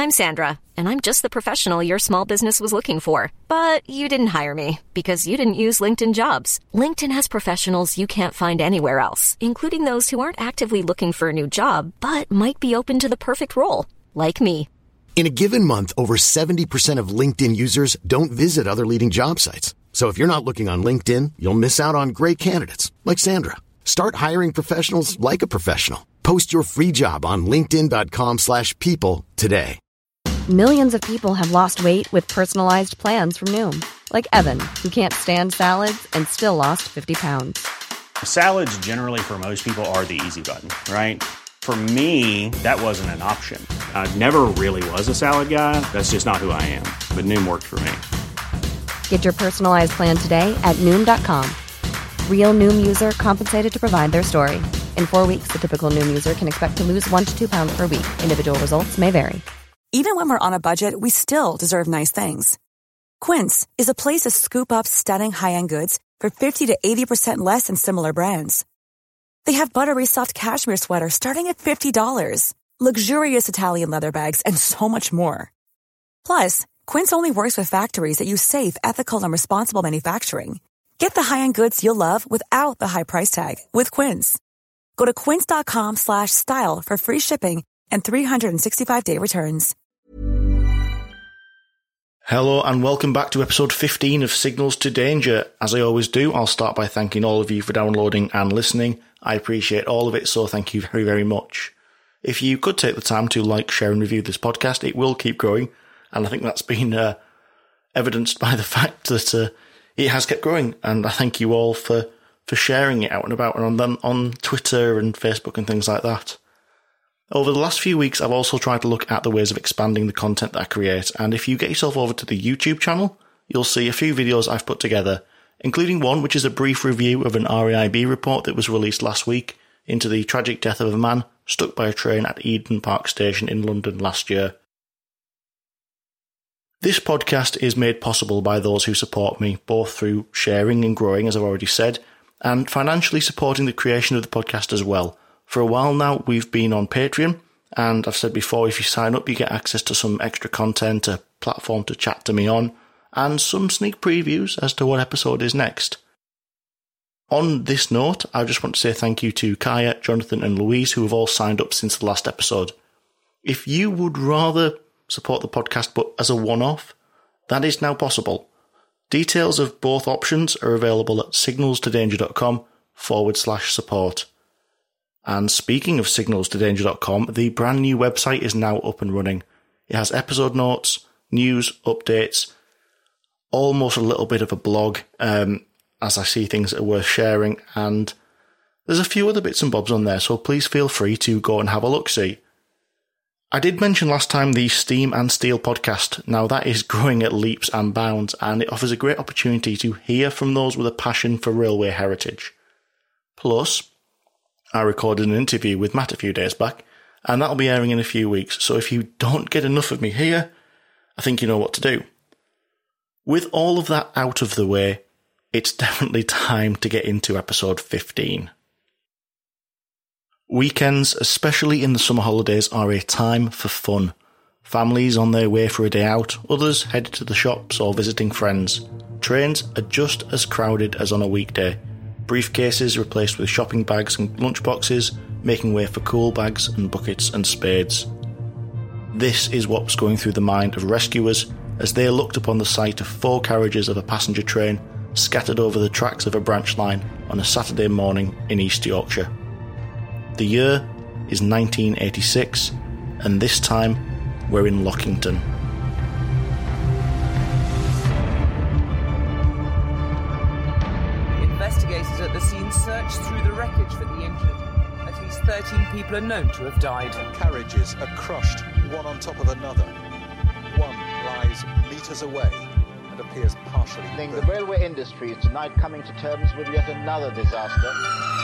I'm Sandra, and I'm just the professional your small business was looking for. But you didn't hire me because you didn't use LinkedIn Jobs. LinkedIn has professionals you can't find anywhere else, including those who aren't actively looking for a new job, but might be open to the perfect role, like me. In a given month, over 70% of LinkedIn users don't visit other leading job sites. So if you're not looking on LinkedIn, you'll miss out on great candidates like Sandra. Start hiring professionals like a professional. Post your free job on linkedin.com/people today. Millions of people have lost weight with personalized plans from Noom. Like Evan, who can't stand salads and still lost 50 pounds. Salads generally for most people are the easy button, right? For me, that wasn't an option. I never really was a salad guy. That's just not who I am. But Noom worked for me. Get your personalized plan today at Noom.com. Real Noom user compensated to provide their story. In 4 weeks, the typical Noom user can expect to lose 1 to 2 pounds per week. Individual results may vary. Even when we're on a budget, we still deserve nice things. Quince is a place to scoop up stunning high-end goods for 50 to 80% less than similar brands. They have buttery soft cashmere sweaters starting at $50, luxurious Italian leather bags, and so much more. Plus, Quince only works with factories that use safe, ethical, and responsible manufacturing. Get the high-end goods you'll love without the high price tag with Quince. Go to quince.com/style for free shipping and 365-day returns. Hello and welcome back to episode 15 of Signals to Danger. As I always do, I'll start by thanking all of you for downloading and listening. I appreciate all of it, so thank you very, very much. If you could take the time to like, share and review this podcast, it will keep growing, and I think that's been evidenced by the fact that it has kept growing, and I thank you all for sharing it out and about and on Twitter and Facebook and things like that. Over the last few weeks, I've also tried to look at the ways of expanding the content that I create, and if you get yourself over to the YouTube channel, you'll see a few videos I've put together, including one which is a brief review of an RAIB report that was released last week into the tragic death of a man stuck by a train at Eden Park Station in London last year. This podcast is made possible by those who support me, both through sharing and growing, as I've already said, and financially supporting the creation of the podcast as well. For a while now, we've been on Patreon, and I've said before, if you sign up, you get access to some extra content, a platform to chat to me on, and some sneak previews as to what episode is next. On this note, I just want to say thank you to Kaya, Jonathan and Louise, who have all signed up since the last episode. If you would rather support the podcast but as a one-off, that is now possible. Details of both options are available at signalstodanger.com/support. And speaking of signalstodanger.com, the brand new website is now up and running. It has episode notes, news, updates, almost a little bit of a blog, as I see things that are worth sharing, and there's a few other bits and bobs on there, so please feel free to go and have a look-see. I did mention last time the Steam and Steel podcast. Now that is growing at leaps and bounds, and it offers a great opportunity to hear from those with a passion for railway heritage. Plus, I recorded an interview with Matt a few days back, and that'll be airing in a few weeks, so if you don't get enough of me here, I think you know what to do. With all of that out of the way, it's definitely time to get into episode 15. Weekends, especially in the summer holidays, are a time for fun. Families on their way for a day out, others headed to the shops or visiting friends. Trains are just as crowded as on a weekday. Briefcases replaced with shopping bags and lunchboxes, making way for cool bags and buckets and spades. This is what was going through the mind of rescuers as they looked upon the sight of 4 carriages of a passenger train scattered over the tracks of a branch line on a Saturday morning in East Yorkshire. The year is 1986, and this time we're in Lockington. Investigators at the scene searched through the wreckage for the injured. At least 13 people are known to have died. Carriages are crushed, one on top of another. One lies metres away and appears partially The railway industry is tonight coming to terms with yet another disaster.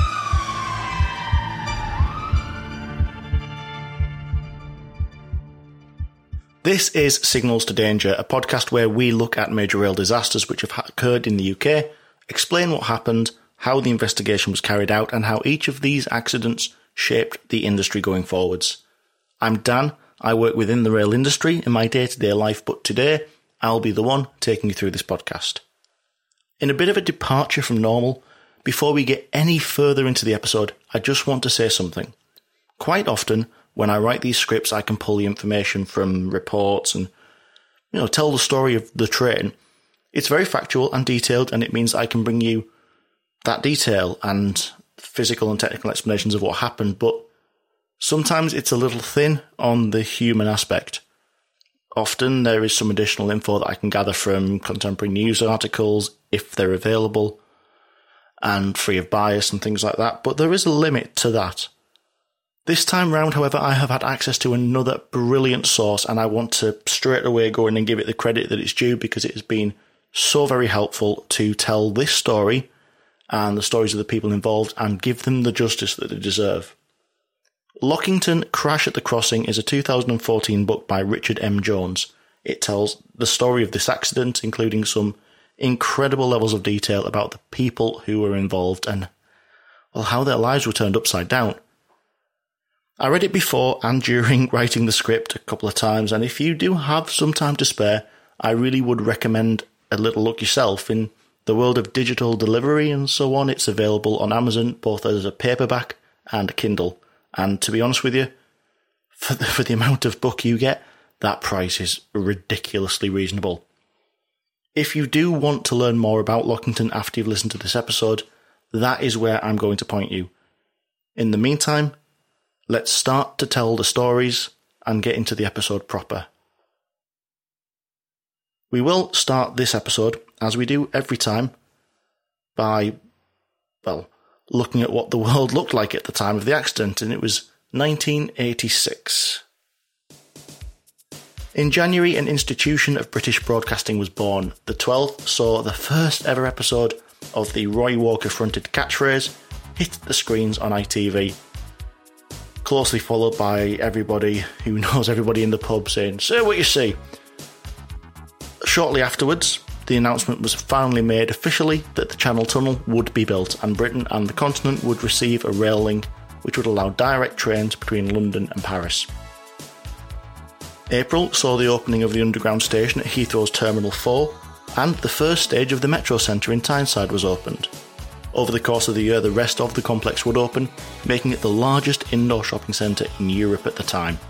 This is Signals to Danger, a podcast where we look at major rail disasters which have occurred in the UK, explain what happened, how the investigation was carried out, and how each of these accidents shaped the industry going forwards. I'm Dan, I work within the rail industry in my day-to-day life, but today I'll be the one taking you through this podcast. In a bit of a departure from normal, before we get any further into the episode, I just want to say something. Quite often, when I write these scripts, I can pull the information from reports and, tell the story of the train. It's very factual and detailed, and it means I can bring you that detail and physical and technical explanations of what happened, but sometimes it's a little thin on the human aspect. Often there is some additional info that I can gather from contemporary news articles, if they're available, and free of bias and things like that, but there is a limit to that. This time round, however, I have had access to another brilliant source, and I want to straight away go in and give it the credit that it's due, because it has been so very helpful to tell this story and the stories of the people involved and give them the justice that they deserve. Lockington Crash at the Crossing is a 2014 book by Richard M. Jones. It tells the story of this accident, including some incredible levels of detail about the people who were involved and, how their lives were turned upside down. I read it before and during writing the script a couple of times, and if you do have some time to spare, I really would recommend a little look yourself. In the world of digital delivery and so on, it's available on Amazon both as a paperback and a Kindle. And to be honest with you, for the amount of book you get, that price is ridiculously reasonable. If you do want to learn more about Lockington after you've listened to this episode, that is where I'm going to point you. In the meantime, let's start to tell the stories and get into the episode proper. We will start this episode, as we do every time, by, looking at what the world looked like at the time of the accident, and it was 1986. In January, an institution of British broadcasting was born. The 12th saw the first ever episode of the Roy Walker-fronted catchphrase hit the screens on ITV, closely followed by everybody who knows everybody in the pub saying, "Say what you see." Shortly afterwards, the announcement was finally made officially that the Channel Tunnel would be built, and Britain and the continent would receive a rail link which would allow direct trains between London and Paris. April saw the opening of the underground station at Heathrow's Terminal 4, and the first stage of the Metro Centre in Tyneside was opened. Over the course of the year, the rest of the complex would open, making it the largest indoor shopping centre in Europe at the time.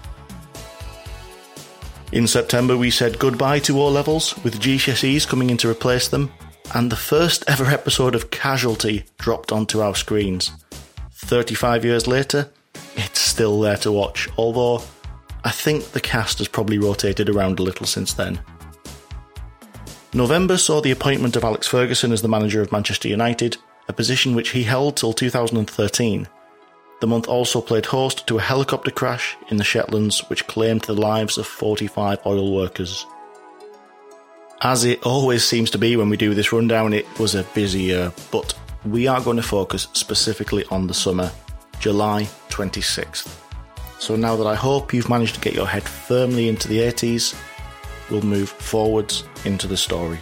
In September, we said goodbye to O-levels, with GCSEs coming in to replace them, and the first ever episode of Casualty dropped onto our screens. 35 years later, it's still there to watch, although I think the cast has probably rotated around a little since then. November saw the appointment of Alex Ferguson as the manager of Manchester United, a position which he held till 2013. The month also played host to a helicopter crash in the Shetlands which claimed the lives of 45 oil workers. As it always seems to be when we do this rundown, it was a busy year, but we are going to focus specifically on the summer, July 26th. So now that I hope you've managed to get your head firmly into the 80s, we'll move forwards into the story.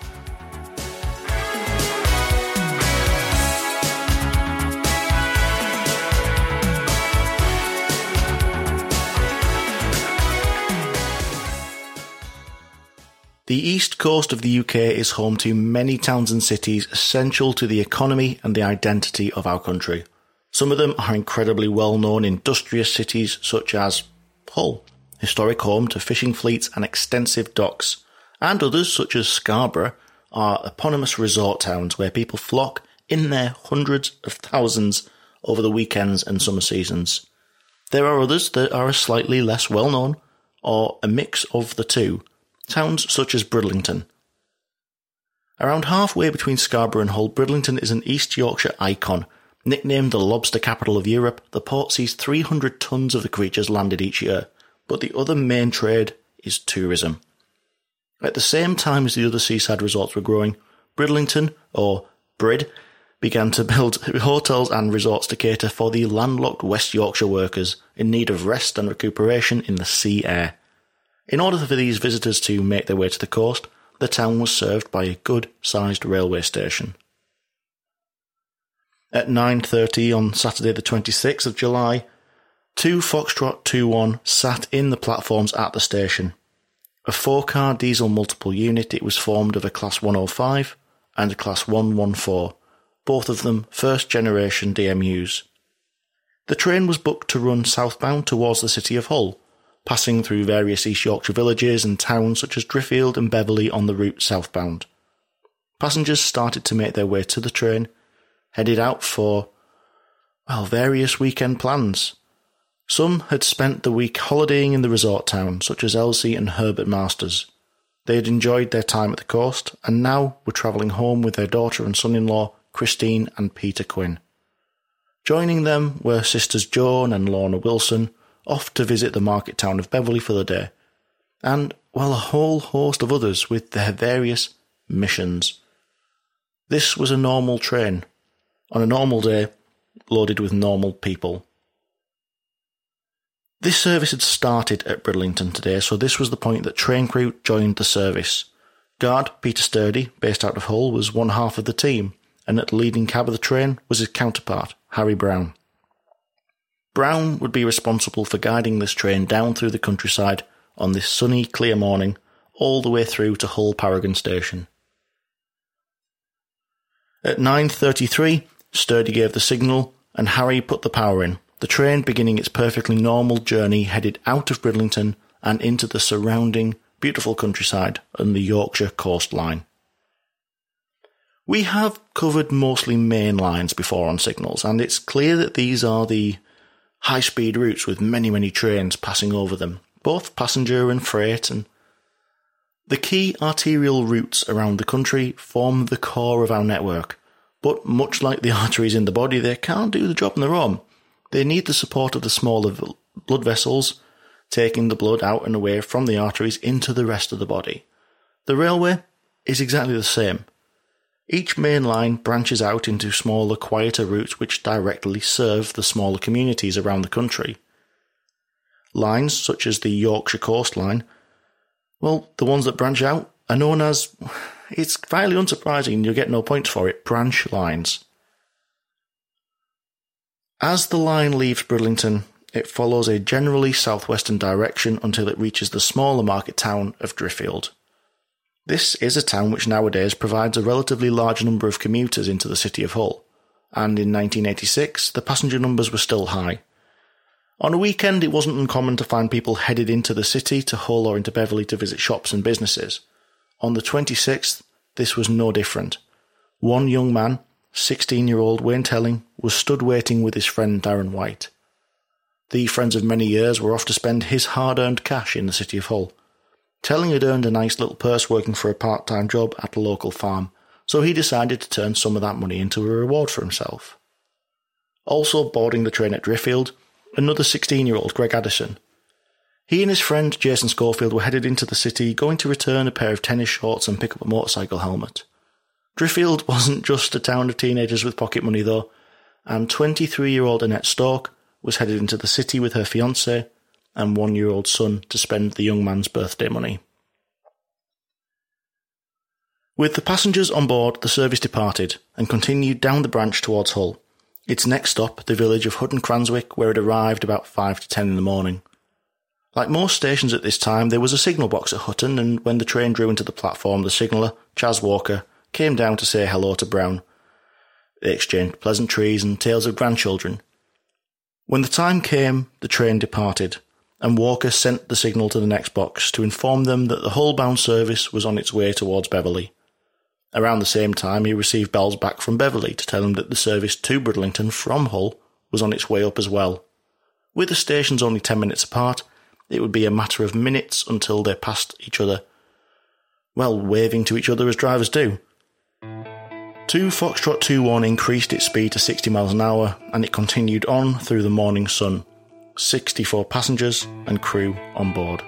The east coast of the UK is home to many towns and cities essential to the economy and the identity of our country. Some of them are incredibly well-known industrious cities such as Hull, historic home to fishing fleets and extensive docks, and others such as Scarborough are eponymous resort towns where people flock in their hundreds of thousands over the weekends and summer seasons. There are others that are slightly less well-known, or a mix of the two. Towns such as Bridlington. Around halfway between Scarborough and Hull, Bridlington is an East Yorkshire icon. Nicknamed the lobster capital of Europe, the port sees 300 tons of the creatures landed each year, but the other main trade is tourism. At the same time as the other seaside resorts were growing, Bridlington, or Brid, began to build hotels and resorts to cater for the landlocked West Yorkshire workers in need of rest and recuperation in the sea air. In order for these visitors to make their way to the coast, the town was served by a good-sized railway station. At 9:30 on Saturday the 26th of July, 2 Foxtrot 2-1 sat in the platforms at the station. A 4-car diesel multiple unit, it was formed of a Class 105 and a Class 114, both of them first-generation DMUs. The train was booked to run southbound towards the city of Hull, passing through various East Yorkshire villages and towns such as Driffield and Beverley on the route southbound. Passengers started to make their way to the train, headed out for, various weekend plans. Some had spent the week holidaying in the resort town, such as Elsie and Herbert Masters. They had enjoyed their time at the coast, and now were travelling home with their daughter and son-in-law, Christine and Peter Quinn. Joining them were sisters Joan and Lorna Wilson, off to visit the market town of Beverley for the day, and, a whole host of others with their various missions. This was a normal train, on a normal day, loaded with normal people. This service had started at Bridlington today, so this was the point that train crew joined the service. Guard Peter Sturdy, based out of Hull, was one half of the team, and at the leading cab of the train was his counterpart, Harry Brown. Brown would be responsible for guiding this train down through the countryside on this sunny, clear morning, all the way through to Hull Paragon Station. At 9:33, Sturdy gave the signal, and Harry put the power in, the train beginning its perfectly normal journey headed out of Bridlington and into the surrounding beautiful countryside on the Yorkshire coastline. We have covered mostly main lines before on signals, and it's clear that these are the high-speed routes with many trains passing over them, both passenger and freight, and the key arterial routes around the country form the core of our network, but much like the arteries in the body, they can't do the job on their own. They need the support of the smaller blood vessels, taking the blood out and away from the arteries into the rest of the body. The railway is exactly the same. Each main line branches out into smaller, quieter routes which directly serve the smaller communities around the country. Lines such as the Yorkshire coastline, the ones that branch out are known as, it's fairly unsurprising, you'll get no points for it, branch lines. As the line leaves Bridlington, it follows a generally southwestern direction until it reaches the smaller market town of Driffield. This is a town which nowadays provides a relatively large number of commuters into the city of Hull, and in 1986 the passenger numbers were still high. On a weekend it wasn't uncommon to find people headed into the city to Hull or into Beverley to visit shops and businesses. On the 26th, this was no different. One young man, 16-year-old Wayne Telling, was stood waiting with his friend Darren White. The friends of many years were off to spend his hard-earned cash in the city of Hull. Telling had earned a nice little purse working for a part-time job at a local farm, so he decided to turn some of that money into a reward for himself. Also boarding the train at Driffield, another 16-year-old Greg Addison. He and his friend Jason Schofield were headed into the city, going to return a pair of tennis shorts and pick up a motorcycle helmet. Driffield wasn't just a town of teenagers with pocket money though, and 23-year-old Annette Stork was headed into the city with her fiancé and 1-year-old son to spend the young man's birthday money. With the passengers on board, the service departed and continued down the branch towards Hull. Its next stop, the village of Hutton Cranswick, where it arrived about 5 to 10 in the morning. Like most stations at this time, there was a signal box at Hutton, and when the train drew into the platform, the signaller, Chas Walker, came down to say hello to Brown. They exchanged pleasantries and tales of grandchildren. When the time came, the train departed, and Walker sent the signal to the next box to inform them that the Hull-bound service was on its way towards Beverley. Around the same time, he received bells back from Beverley to tell him that the service to Bridlington from Hull was on its way up as well. With the stations only 10 minutes apart, it would be a matter of minutes until they passed each other, waving to each other as drivers do. 2 Foxtrot 2-1 increased its speed to 60 miles an hour, and it continued on through the morning sun. 64 passengers and crew on board.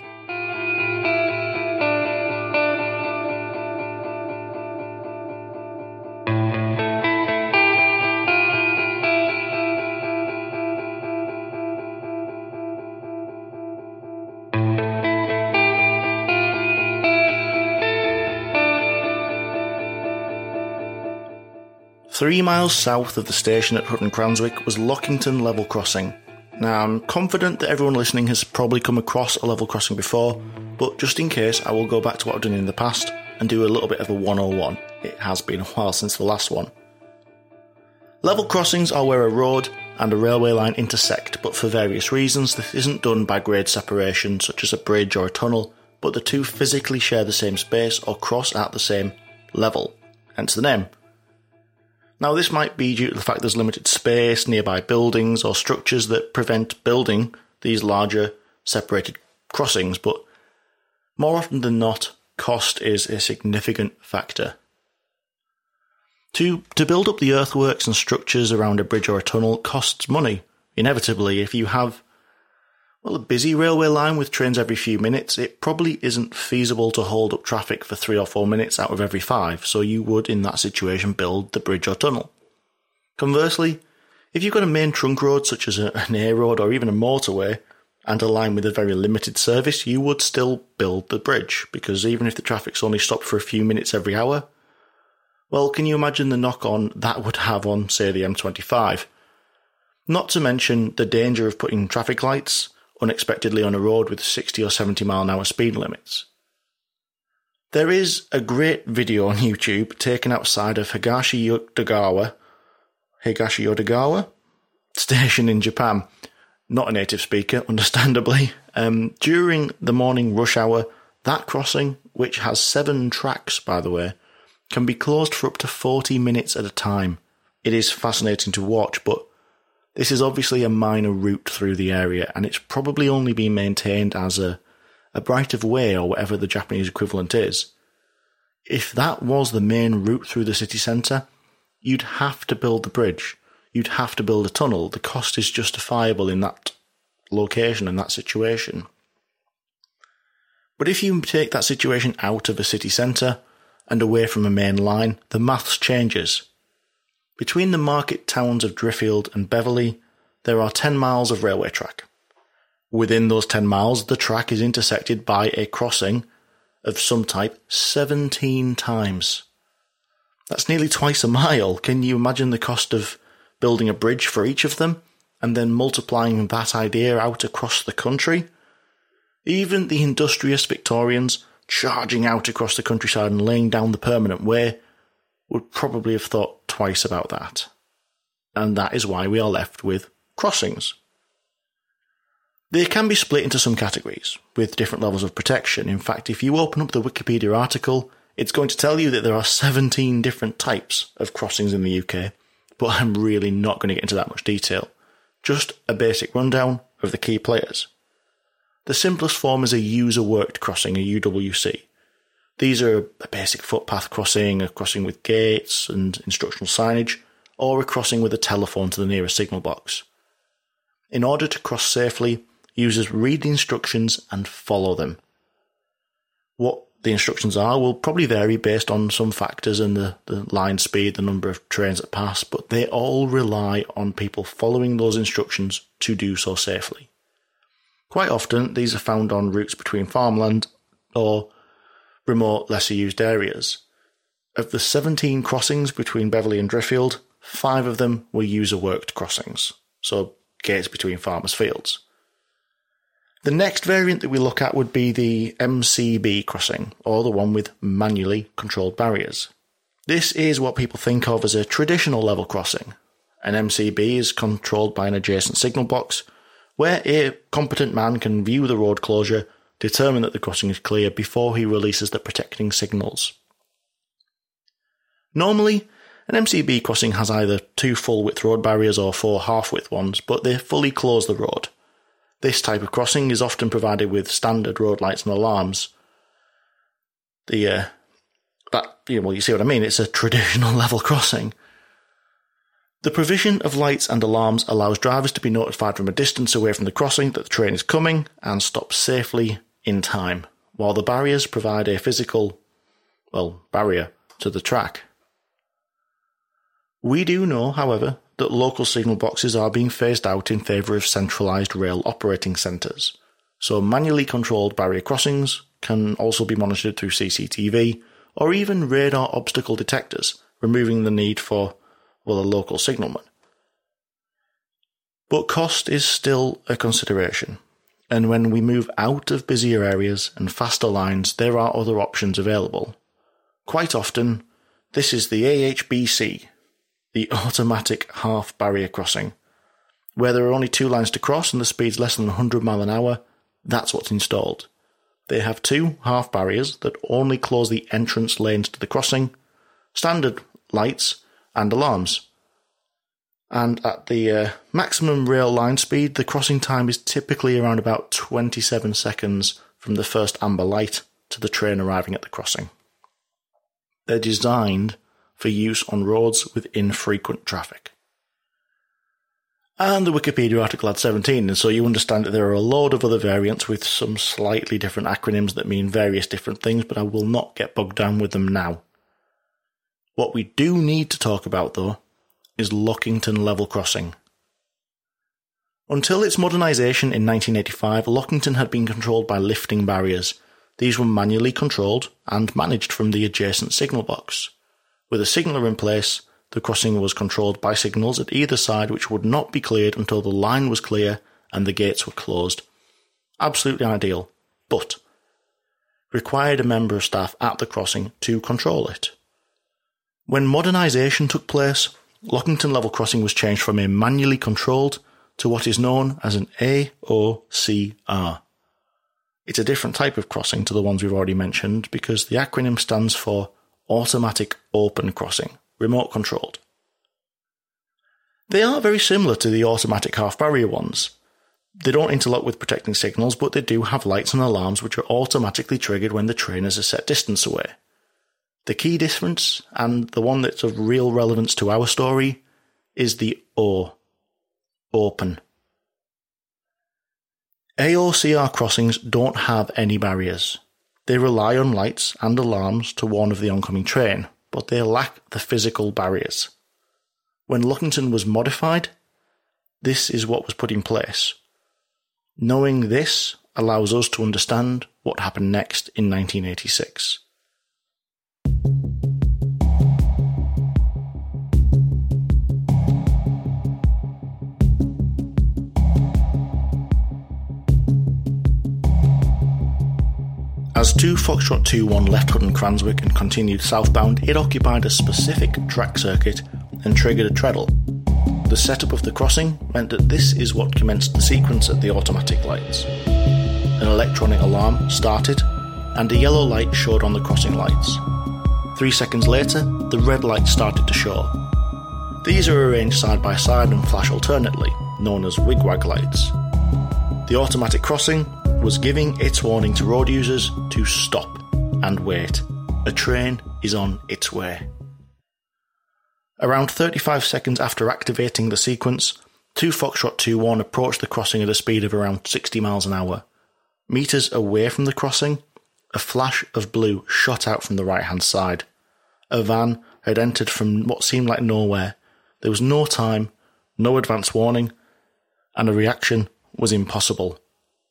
"3 miles south of the station at Hutton Cranswick was Lockington Level Crossing. Now, I'm confident that everyone listening has probably come across a level crossing before, but just in case, I will go back to what I've done in the past and do a little bit of a 101. It has been a while since the last one. Level crossings are where a road and a railway line intersect, but for various reasons this isn't done by grade separation such as a bridge or a tunnel, but the two physically share the same space or cross at the same level, hence the name. Now, this might be due to the fact there's limited space, nearby buildings or structures that prevent building these larger separated crossings, but more often than not, cost is a significant factor. To build up the earthworks and structures around a bridge or a tunnel costs money. Inevitably, if you have a busy railway line with trains every few minutes, it probably isn't feasible to hold up traffic for 3 or 4 minutes out of every 5, so you would, in that situation, build the bridge or tunnel. Conversely, if you've got a main trunk road such as an A road or even a motorway, and a line with a very limited service, you would still build the bridge, because even if the traffic's only stopped for a few minutes every hour, well, can you imagine the knock-on that would have on, say, the M25? Not to mention the danger of putting traffic lights unexpectedly on a road with 60 or 70 mile an hour speed limits. There is a great video on YouTube taken outside of Higashi Yodogawa station in Japan. Not a native speaker, understandably. During the morning rush hour, that crossing, which has 7 tracks, by the way, can be closed for up to 40 minutes at a time. It is fascinating to watch, but this is obviously a minor route through the area, and it's probably only been maintained as a right of way or whatever the Japanese equivalent is. If that was the main route through the city centre, you'd have to build the bridge. You'd have to build a tunnel. The cost is justifiable in that location and that situation. But if you take that situation out of a city centre and away from a main line, the maths changes. Between the market towns of Driffield and Beverley, there are 10 miles of railway track. Within those 10 miles, the track is intersected by a crossing of some type 17 times. That's nearly twice a mile. Can you imagine the cost of building a bridge for each of them, and then multiplying that idea out across the country? Even the industrious Victorians charging out across the countryside and laying down the permanent way would probably have thought twice about that. And that is why we are left with crossings. They can be split into some categories, with different levels of protection. In fact, if you open up the Wikipedia article, it's going to tell you that there are 17 different types of crossings in the UK, but I'm really not going to get into that much detail. Just a basic rundown of the key players. The simplest form is a user-worked crossing, a UWC. These are a basic footpath crossing, a crossing with gates and instructional signage, or a crossing with a telephone to the nearest signal box. In order to cross safely, users read the instructions and follow them. What the instructions are will probably vary based on some factors and the line speed, the number of trains that pass, but they all rely on people following those instructions to do so safely. Quite often, these are found on routes between farmland or remote, lesser used areas. Of the 17 crossings between Beverley and Driffield, 5 of them were user-worked crossings, so gates between farmers' fields. The next variant that we look at would be the MCB crossing, or the one with manually controlled barriers. This is what people think of as a traditional level crossing. An MCB is controlled by an adjacent signal box, where a competent man can view the road closure, determine that the crossing is clear before he releases the protecting signals. Normally, an MCB crossing has either 2 full-width road barriers or 4 half-width ones, but they fully close the road. This type of crossing is often provided with standard road lights and alarms. You see what I mean? It's a traditional level crossing. The provision of lights and alarms allows drivers to be notified from a distance away from the crossing that the train is coming and stop safely in time, while the barriers provide a physical, barrier to the track. We do know, however, that local signal boxes are being phased out in favour of centralised rail operating centres, so manually controlled barrier crossings can also be monitored through CCTV or even radar obstacle detectors, removing the need for a local signalman. But cost is still a consideration, and when we move out of busier areas and faster lines, there are other options available. Quite often, this is the AHBC, the Automatic Half Barrier Crossing. Where there are only 2 lines to cross and the speed's less than 100 miles an hour, that's what's installed. They have 2 half barriers that only close the entrance lanes to the crossing, standard lights and alarms. And at the maximum rail line speed, the crossing time is typically around about 27 seconds from the first amber light to the train arriving at the crossing. They're designed for use on roads with infrequent traffic. And the Wikipedia article had 17, and so you understand that there are a load of other variants with some slightly different acronyms that mean various different things, but I will not get bogged down with them now. What we do need to talk about, though, is Lockington Level Crossing. Until its modernisation in 1985, Lockington had been controlled by lifting barriers. These were manually controlled and managed from the adjacent signal box. With a signaller in place, the crossing was controlled by signals at either side which would not be cleared until the line was clear and the gates were closed. Absolutely ideal, but required a member of staff at the crossing to control it. When modernisation took place, Lockington Level Crossing was changed from a manually controlled to what is known as an AOCR. It's a different type of crossing to the ones we've already mentioned because the acronym stands for Automatic Open Crossing, remote controlled. They are very similar to the automatic half barrier ones. They don't interlock with protecting signals, but they do have lights and alarms which are automatically triggered when the train is a set distance away. The key difference, and the one that's of real relevance to our story, is the O. Open. AOCR crossings don't have any barriers. They rely on lights and alarms to warn of the oncoming train, but they lack the physical barriers. When Lockington was modified, this is what was put in place. Knowing this allows us to understand what happened next in 1986. As 2 Foxtrot 21 left Hutton Cranswick and continued southbound, it occupied a specific track circuit and triggered a treadle. The setup of the crossing meant that this is what commenced the sequence at the automatic lights. An electronic alarm started, and a yellow light showed on the crossing lights. 3 seconds later, the red light started to show. These are arranged side by side and flash alternately, known as wigwag lights. The automatic crossing was giving its warning to road users to stop and wait. A train is on its way. Around 35 seconds after activating the sequence, 2 Foxtrot 21 approached the crossing at a speed of around 60 miles an hour. Meters away from the crossing, a flash of blue shot out from the right-hand side. A van had entered from what seemed like nowhere. There was no time, no advance warning, and a reaction was impossible.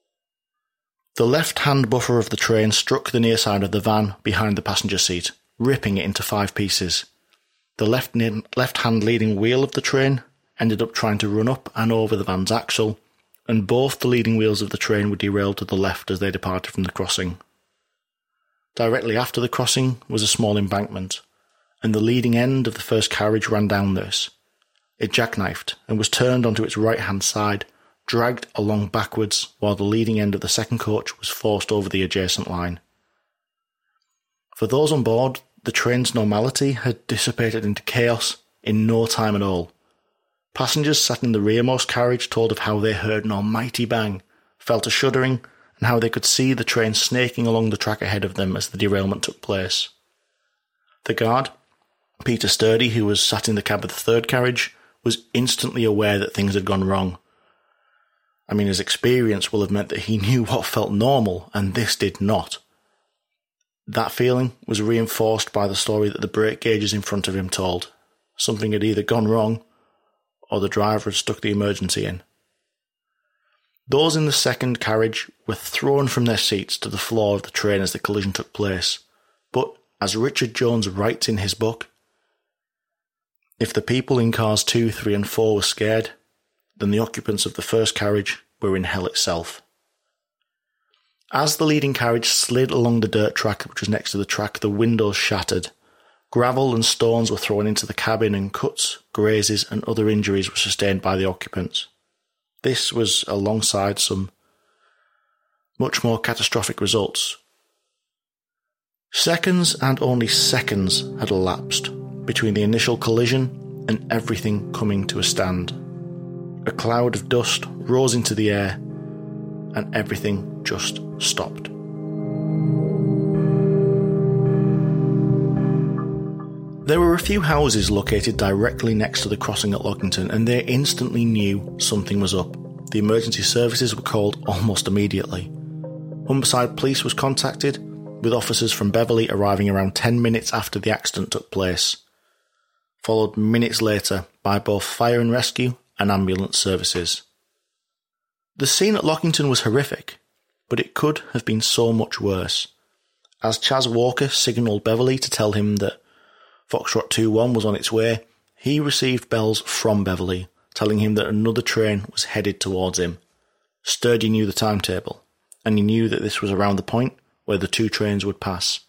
The left-hand buffer of the train struck the near side of the van behind the passenger seat, ripping it into 5 pieces. The left-hand leading wheel of the train ended up trying to run up and over the van's axle, and both the leading wheels of the train were derailed to the left as they departed from the crossing. Directly after the crossing was a small embankment, and the leading end of the first carriage ran down this. It jackknifed and was turned onto its right-hand side, dragged along backwards while the leading end of the second coach was forced over the adjacent line. For those on board, the train's normality had dissipated into chaos in no time at all. Passengers sat in the rearmost carriage told of how they heard an almighty bang, felt a shuddering, and how they could see the train snaking along the track ahead of them as the derailment took place. The guard, Peter Sturdy, who was sat in the cab of the third carriage, was instantly aware that things had gone wrong. I mean, his experience will have meant that he knew what felt normal, and this did not. That feeling was reinforced by the story that the brake gauges in front of him told. Something had either gone wrong, or the driver had stuck the emergency in. Those in the second carriage were thrown from their seats to the floor of the train as the collision took place. But, as Richard Jones writes in his book, if the people in cars 2, 3 and 4 were scared, then the occupants of the first carriage were in hell itself. As the leading carriage slid along the dirt track which was next to the track, the windows shattered. Gravel and stones were thrown into the cabin, and cuts, grazes and other injuries were sustained by the occupants. This was alongside some much more catastrophic results. Seconds and only seconds had elapsed between the initial collision and everything coming to a stand. A cloud of dust rose into the air, and everything just stopped. There were a few houses located directly next to the crossing at Lockington, and they instantly knew something was up. The emergency services were called almost immediately. Humberside Police was contacted, with officers from Beverley arriving around 10 minutes after the accident took place, followed minutes later by both fire and rescue and ambulance services. The scene at Lockington was horrific, but it could have been so much worse. As Chaz Walker signalled Beverley to tell him that Foxtrot 2-1 was on its way, he received bells from Beverley, telling him that another train was headed towards him. Sturdy knew the timetable, and he knew that this was around the point where the two trains would pass.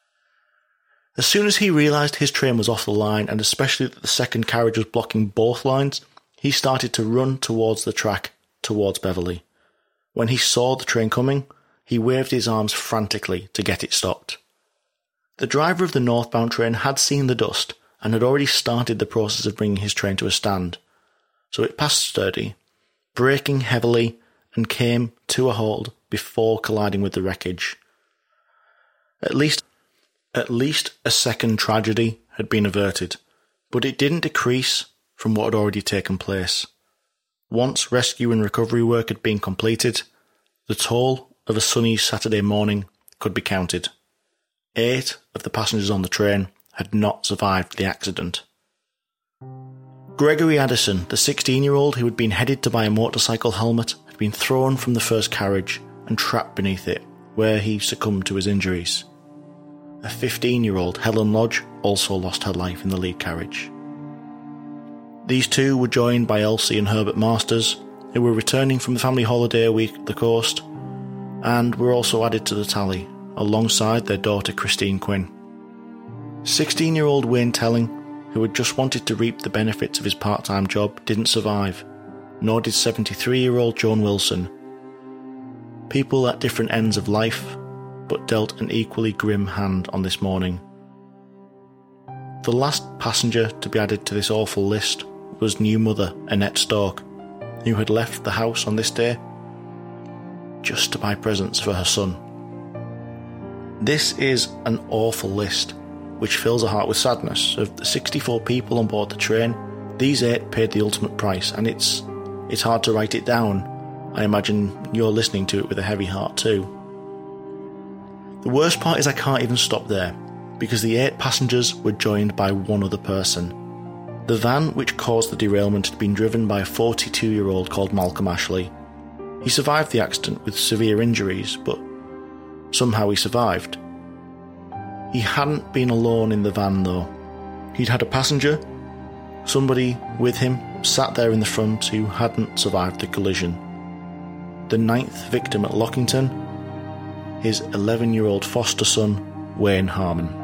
As soon as he realised his train was off the line, and especially that the second carriage was blocking both lines, he started to run towards the track, towards Beverley. When he saw the train coming, he waved his arms frantically to get it stopped. The driver of the northbound train had seen the dust and had already started the process of bringing his train to a stand, so it passed Sturdy, braking heavily, and came to a halt before colliding with the wreckage. At least a second tragedy had been averted, but it didn't decrease from what had already taken place. Once rescue and recovery work had been completed, the toll of a sunny Saturday morning could be counted. 8 of the passengers on the train had not survived the accident. Gregory Addison, the 16-year-old who had been headed to buy a motorcycle helmet, had been thrown from the first carriage and trapped beneath it, where he succumbed to his injuries. A 15-year-old, Helen Lodge, also lost her life in the lead carriage. These two were joined by Elsie and Herbert Masters, who were returning from the family holiday a week at the coast, and were also added to the tally, alongside their daughter Christine Quinn. 16-year-old Wayne Telling, who had just wanted to reap the benefits of his part-time job, didn't survive, nor did 73-year-old Joan Wilson. People at different ends of life, but dealt an equally grim hand on this morning. The last passenger to be added to this awful list was new mother Annette Stork, who had left the house on this day just to buy presents for her son. This is an awful list, which fills her heart with sadness. Of the 64 people on board the train, these 8 paid the ultimate price, and it's hard to write it down. I imagine you're listening to it with a heavy heart too. The worst part is I can't even stop there, because the 8 passengers were joined by one other person. The van which caused the derailment had been driven by a 42-year-old called Malcolm Ashley. He survived the accident with severe injuries, but somehow he survived. He hadn't been alone in the van though. He'd had a passenger, somebody with him, sat there in the front who hadn't survived the collision. The 9th victim at Lockington, his 11-year-old foster son, Wayne Harmon.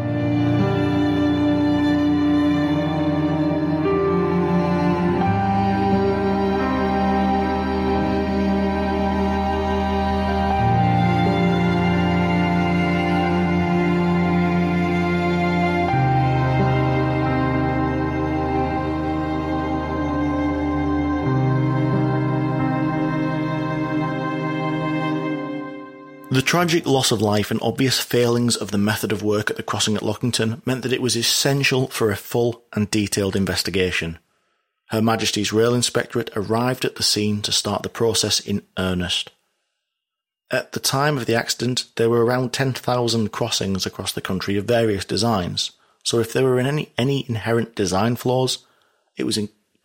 The tragic loss of life and obvious failings of the method of work at the crossing at Lockington meant that it was essential for a full and detailed investigation. Her Majesty's Rail Inspectorate arrived at the scene to start the process in earnest. At the time of the accident, there were around 10,000 crossings across the country of various designs, so if there were any inherent design flaws, it was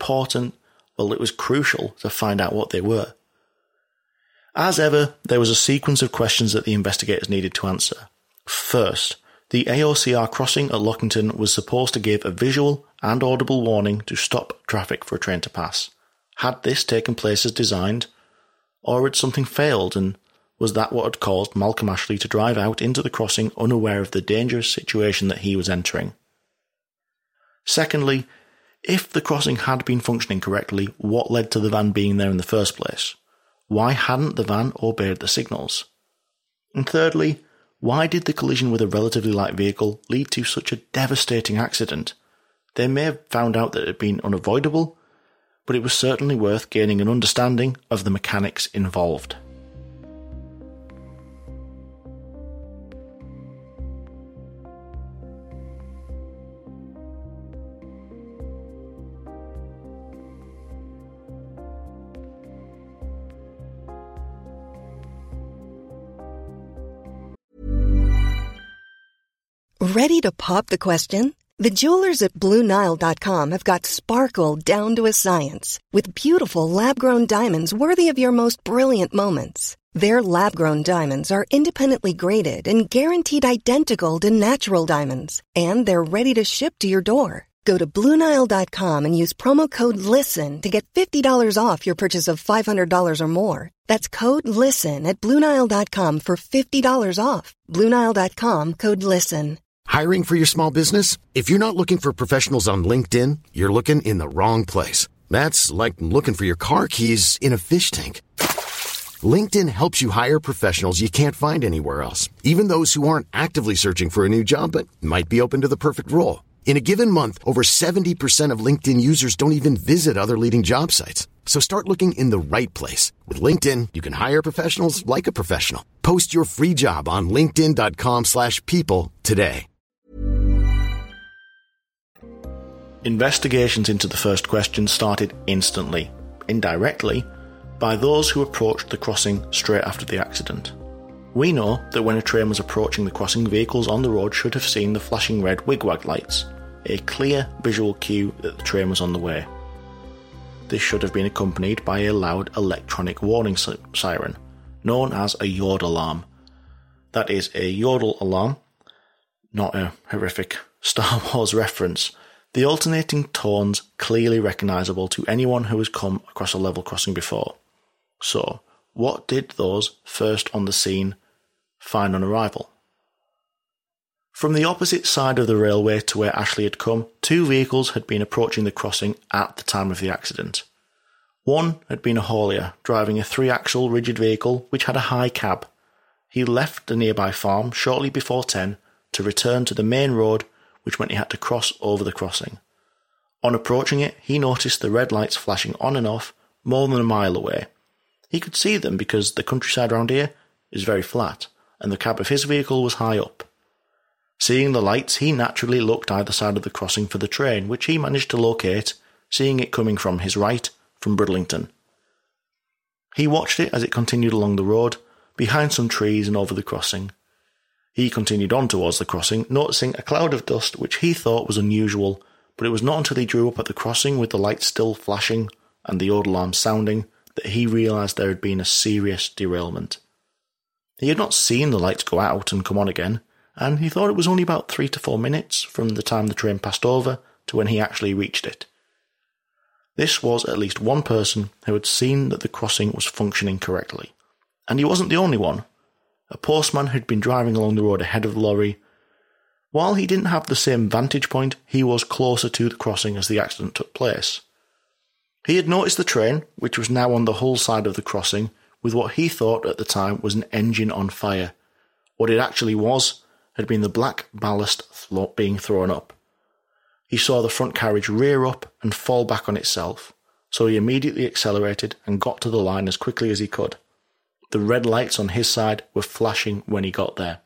crucial to find out what they were. As ever, there was a sequence of questions that the investigators needed to answer. First, the AOCR crossing at Lockington was supposed to give a visual and audible warning to stop traffic for a train to pass. Had this taken place as designed, or had something failed, and was that what had caused Malcolm Ashley to drive out into the crossing unaware of the dangerous situation that he was entering? Secondly, if the crossing had been functioning correctly, what led to the van being there in the first place? Why hadn't the van obeyed the signals? And thirdly, why did the collision with a relatively light vehicle lead to such a devastating accident? They may have found out that it had been unavoidable, but it was certainly worth gaining an understanding of the mechanics involved. Ready to pop the question? The jewelers at BlueNile.com have got sparkle down to a science with beautiful lab-grown diamonds worthy of your most brilliant moments. Their lab-grown diamonds are independently graded and guaranteed identical to natural diamonds, and they're ready to ship to your door. Go to BlueNile.com and use promo code LISTEN to get $50 off your purchase of $500 or more. That's code LISTEN at BlueNile.com for $50 off. BlueNile.com, code LISTEN. Hiring for your small business? If you're not looking for professionals on LinkedIn, you're looking in the wrong place. That's like looking for your car keys in a fish tank. LinkedIn helps you hire professionals you can't find anywhere else, even those who aren't actively searching for a new job but might be open to the perfect role. In a given month, over 70% of LinkedIn users don't even visit other leading job sites. So start looking in the right place. With LinkedIn, you can hire professionals like a professional. Post your free job on linkedin.com/people today. Investigations into the first question started instantly, indirectly, by those who approached the crossing straight after the accident. We know that when a train was approaching the crossing, vehicles on the road should have seen the flashing red wigwag lights, a clear visual cue that the train was on the way. This should have been accompanied by a loud electronic warning siren, known as a yodel alarm. That is a yodel alarm, not a horrific Star Wars reference. The alternating tones clearly recognisable to anyone who has come across a level crossing before. So, what did those first on the scene find on arrival? From the opposite side of the railway to where Ashley had come, two vehicles had been approaching the crossing at the time of the accident. One had been a haulier, driving a 3-axle rigid vehicle which had a high cab. He left the nearby farm shortly before 10 to return to the main road, which meant he had to cross over the crossing. On approaching it, he noticed the red lights flashing on and off more than a mile away. He could see them because the countryside around here is very flat, and the cab of his vehicle was high up. Seeing the lights, he naturally looked either side of the crossing for the train, which he managed to locate, seeing it coming from his right, from Bridlington. He watched it as it continued along the road, behind some trees and over the crossing. He continued on towards the crossing, noticing a cloud of dust which he thought was unusual, but it was not until he drew up at the crossing with the lights still flashing and the yodel alarm sounding that he realised there had been a serious derailment. He had not seen the lights go out and come on again, and he thought it was only about 3 to 4 minutes from the time the train passed over to when he actually reached it. This was at least one person who had seen that the crossing was functioning correctly, and he wasn't the only one. A postman had been driving along the road ahead of the lorry. While he didn't have the same vantage point, he was closer to the crossing as the accident took place. He had noticed the train, which was now on the Hull side of the crossing, with what he thought at the time was an engine on fire. What it actually was had been the black ballast being thrown up. He saw the front carriage rear up and fall back on itself, so he immediately accelerated and got to the line as quickly as he could. The red lights on his side were flashing when he got there.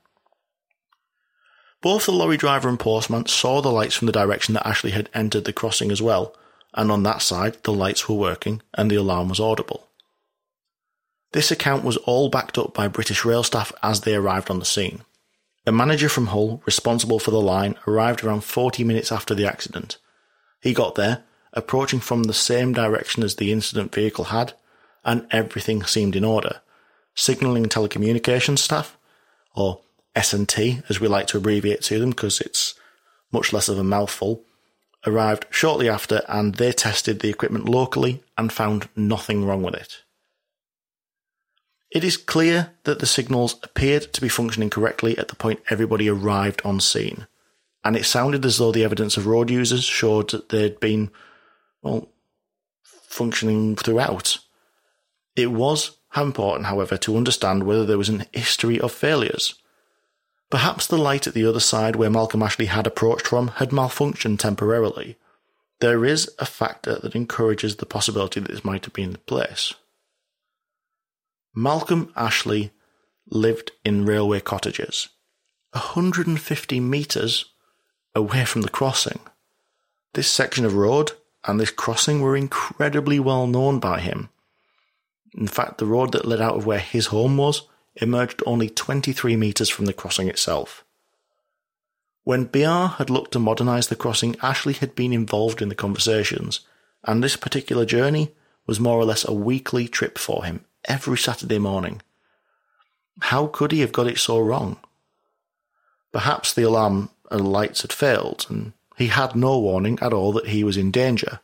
Both the lorry driver and postman saw the lights from the direction that Ashley had entered the crossing as well, and on that side the lights were working and the alarm was audible. This account was all backed up by British Rail staff as they arrived on the scene. A manager from Hull, responsible for the line, arrived around 40 minutes after the accident. He got there, approaching from the same direction as the incident vehicle had, and everything seemed in order. Signalling and telecommunications staff, or S&T as we like to abbreviate to them because it's much less of a mouthful, arrived shortly after, and they tested the equipment locally and found nothing wrong with it. It is clear that the signals appeared to be functioning correctly at the point everybody arrived on scene, and it sounded as though the evidence of road users showed that they'd been, functioning throughout. It was important, however, to understand whether there was an history of failures. Perhaps the light at the other side where Malcolm Ashley had approached from had malfunctioned temporarily. There is a factor that encourages the possibility that this might have been the place. Malcolm Ashley lived in railway cottages, 150 metres away from the crossing. This section of road and this crossing were incredibly well known by him. In fact, the road that led out of where his home was emerged only 23 metres from the crossing itself. When BR had looked to modernise the crossing, Ashley had been involved in the conversations, and this particular journey was more or less a weekly trip for him, every Saturday morning. How could he have got it so wrong? Perhaps the alarm and lights had failed, and he had no warning at all that he was in danger.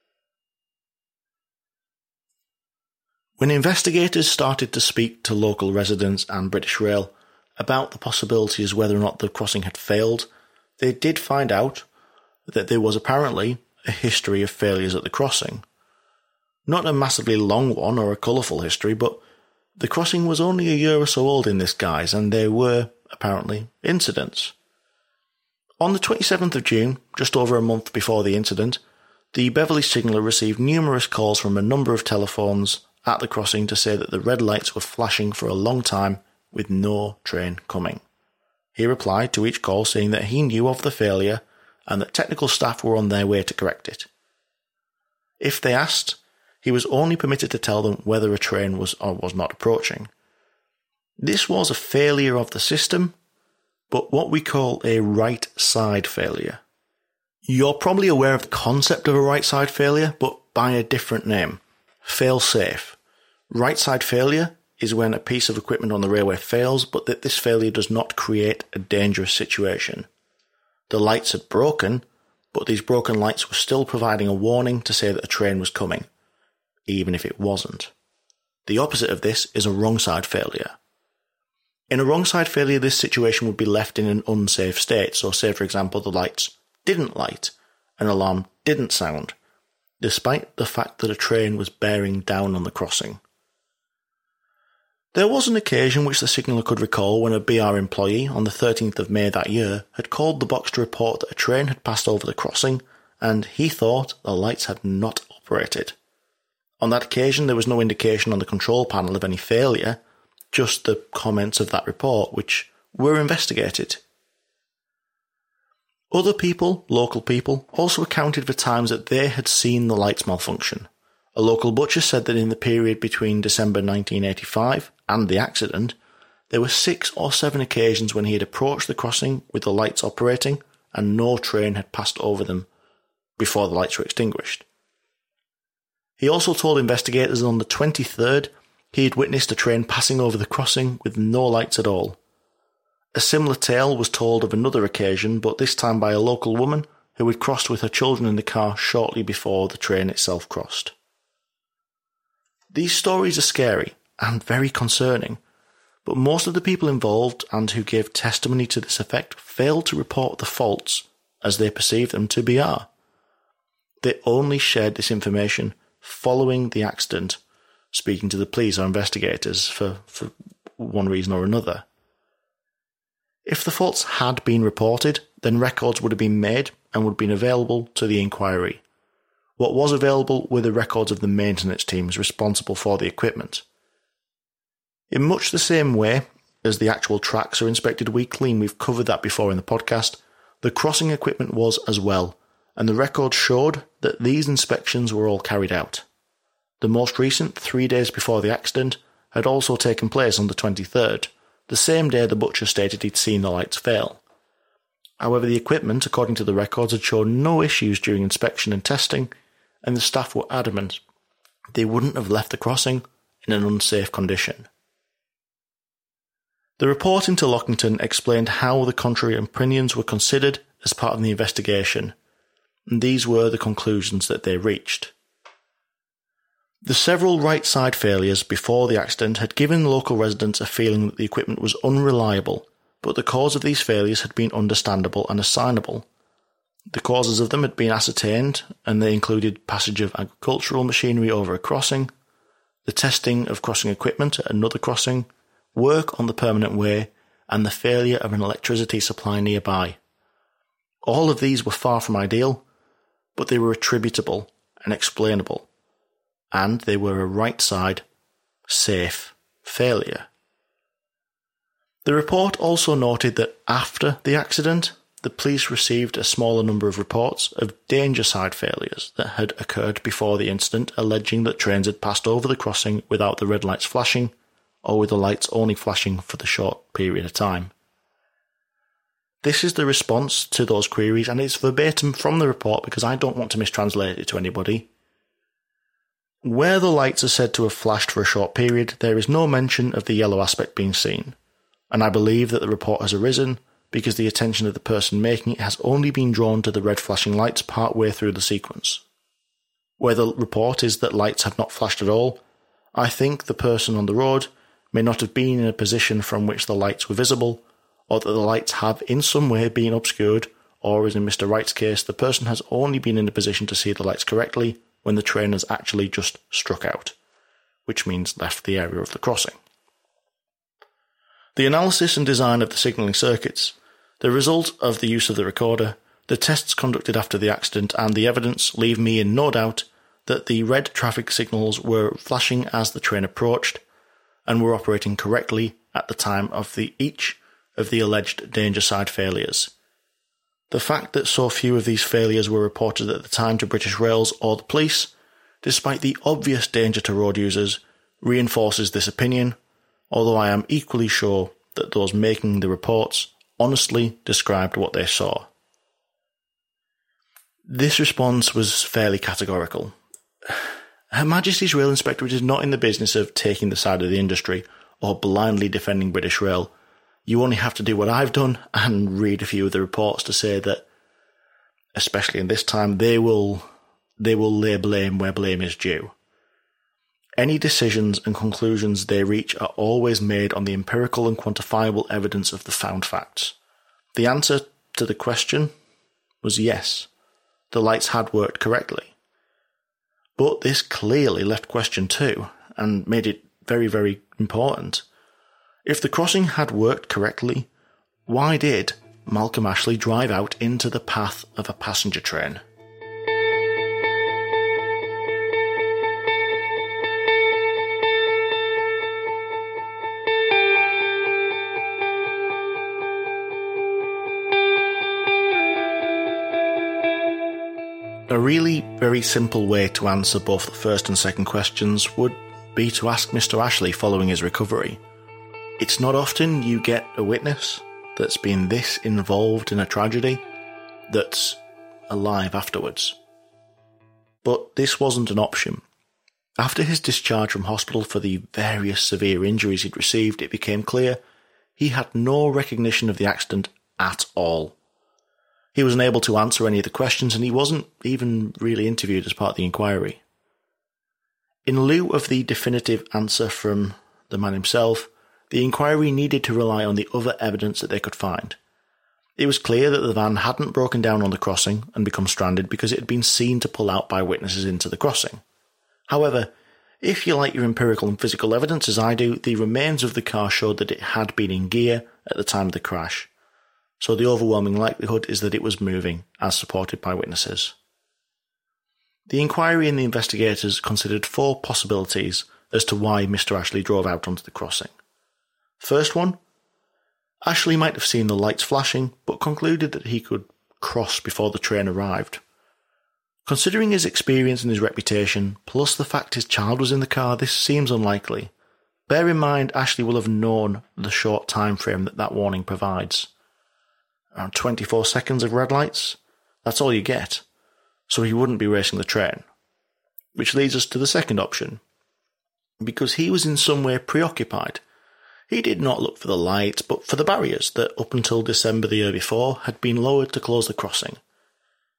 When investigators started to speak to local residents and British Rail about the possibilities whether or not the crossing had failed, they did find out that there was apparently a history of failures at the crossing. Not a massively long one or a colourful history, but the crossing was only a year or so old in this guise, and there were, apparently, incidents. On the 27th of June, just over a month before the incident, the Beverley signaller received numerous calls from a number of telephones at the crossing to say that the red lights were flashing for a long time with no train coming. He replied to each call saying that he knew of the failure and that technical staff were on their way to correct it. If they asked, he was only permitted to tell them whether a train was or was not approaching. This was a failure of the system, but what we call a right side failure. You're probably aware of the concept of a right side failure, but by a different name. Fail-safe. Right side failure is when a piece of equipment on the railway fails, but that this failure does not create a dangerous situation. The lights had broken, but these broken lights were still providing a warning to say that a train was coming, even if it wasn't. The opposite of this is a wrong side failure. In a wrong side failure, this situation would be left in an unsafe state, so say for example the lights didn't light, an alarm didn't sound, despite the fact that a train was bearing down on the crossing. There was an occasion which the signaller could recall when a BR employee on the 13th of May that year had called the box to report that a train had passed over the crossing and he thought the lights had not operated. On that occasion there was no indication on the control panel of any failure, just the comments of that report which were investigated. Other people, local people, also accounted for times that they had seen the lights malfunction. A local butcher said that in the period between December 1985 and the accident, there were 6 or 7 occasions when he had approached the crossing with the lights operating and no train had passed over them before the lights were extinguished. He also told investigators that on the 23rd he had witnessed a train passing over the crossing with no lights at all. A similar tale was told of another occasion, but this time by a local woman who had crossed with her children in the car shortly before the train itself crossed. These stories are scary and very concerning, but most of the people involved and who gave testimony to this effect failed to report the faults as they perceived them to BR. They only shared this information following the accident, speaking to the police or investigators for one reason or another. If the faults had been reported, then records would have been made and would have been available to the inquiry. What was available were the records of the maintenance teams responsible for the equipment. In much the same way as the actual tracks are inspected weekly, and we've covered that before in the podcast, the crossing equipment was as well, and the records showed that these inspections were all carried out. The most recent, 3 days before the accident, had also taken place on the 23rd, the same day the butcher stated he'd seen the lights fail. However, the equipment, according to the records, had shown no issues during inspection and testing, and the staff were adamant they wouldn't have left the crossing in an unsafe condition. The report into Lockington explained how the contrary opinions were considered as part of the investigation. and these were the conclusions that they reached. The several right side failures before the accident had given local residents a feeling that the equipment was unreliable, but the cause of these failures had been understandable and assignable. The causes of them had been ascertained, and they included passage of agricultural machinery over a crossing, the testing of crossing equipment at another crossing, work on the permanent way, and the failure of an electricity supply nearby. All of these were far from ideal, but they were attributable and explainable, and they were a right-side, safe failure. The report also noted that after the accident, the police received a smaller number of reports of danger-side failures that had occurred before the incident, alleging that trains had passed over the crossing without the red lights flashing, or with the lights only flashing for the short period of time. This is the response to those queries, and it's verbatim from the report because I don't want to mistranslate it to anybody. Where the lights are said to have flashed for a short period, there is no mention of the yellow aspect being seen, and I believe that the report has arisen because the attention of the person making it has only been drawn to the red flashing lights part way through the sequence. Where the report is that lights had not flashed at all, I think the person on the road may not have been in a position from which the lights were visible, or that the lights have in some way been obscured, or as in Mr. Wright's case, the person has only been in a position to see the lights correctly when the train has actually just struck out, which means left the area of the crossing. The analysis and design of the signalling circuits, the result of the use of the recorder, the tests conducted after the accident, and the evidence leave me in no doubt that the red traffic signals were flashing as the train approached and were operating correctly at the time of each of the alleged danger side failures. The fact that so few of these failures were reported at the time to British Rails or the police, despite the obvious danger to road users, reinforces this opinion, although I am equally sure that those making the reports honestly described what they saw. This response was fairly categorical. Her Majesty's Rail Inspectorate is not in the business of taking the side of the industry or blindly defending British Rail. You only have to do what I've done and read a few of the reports to say that, especially in this time, they will lay blame where blame is due. Any decisions and conclusions they reach are always made on the empirical and quantifiable evidence of the found facts. The answer to the question was yes, the lights had worked correctly. But this clearly left question 2 and made it very, very important. If the crossing had worked correctly, why did Malcolm Ashley drive out into the path of a passenger train? A really very simple way to answer both the first and second questions would be to ask Mr. Ashley following his recovery. It's not often you get a witness that's been this involved in a tragedy that's alive afterwards. But this wasn't an option. After his discharge from hospital for the various severe injuries he'd received, it became clear he had no recognition of the accident at all. He was unable to answer any of the questions, and he wasn't even really interviewed as part of the inquiry. In lieu of the definitive answer from the man himself, the inquiry needed to rely on the other evidence that they could find. It was clear that the van hadn't broken down on the crossing and become stranded because it had been seen to pull out by witnesses into the crossing. However, if you like your empirical and physical evidence as I do, the remains of the car showed that it had been in gear at the time of the crash, so the overwhelming likelihood is that it was moving, as supported by witnesses. The inquiry and the investigators considered 4 possibilities as to why Mr. Ashley drove out onto the crossing. First one, Ashley might have seen the lights flashing, but concluded that he could cross before the train arrived. Considering his experience and his reputation, plus the fact his child was in the car, this seems unlikely. Bear in mind, Ashley will have known the short time frame that warning provides. Around 24 seconds of red lights? That's all you get. So he wouldn't be racing the train. Which leads us to the second option. Because he was in some way preoccupied. He did not look for the lights, but for the barriers that up until December the year before had been lowered to close the crossing.